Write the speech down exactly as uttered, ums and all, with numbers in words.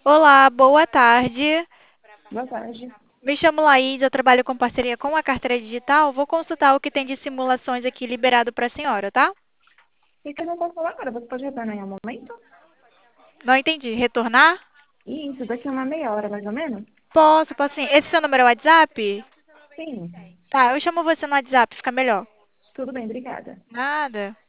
Olá, boa tarde. Boa tarde. Me chamo Laís, eu trabalho com parceria com a Carteira Digital. Vou consultar o que tem de simulações aqui liberado para a senhora, tá? E que eu não posso falar agora, você pode retornar em um momento? Não entendi. Retornar? Isso, daqui a uma meia hora, mais ou menos? Posso, posso sim. Esse seu número é o WhatsApp? Sim. Tá, eu chamo você no WhatsApp, fica melhor. Tudo bem, obrigada. Nada.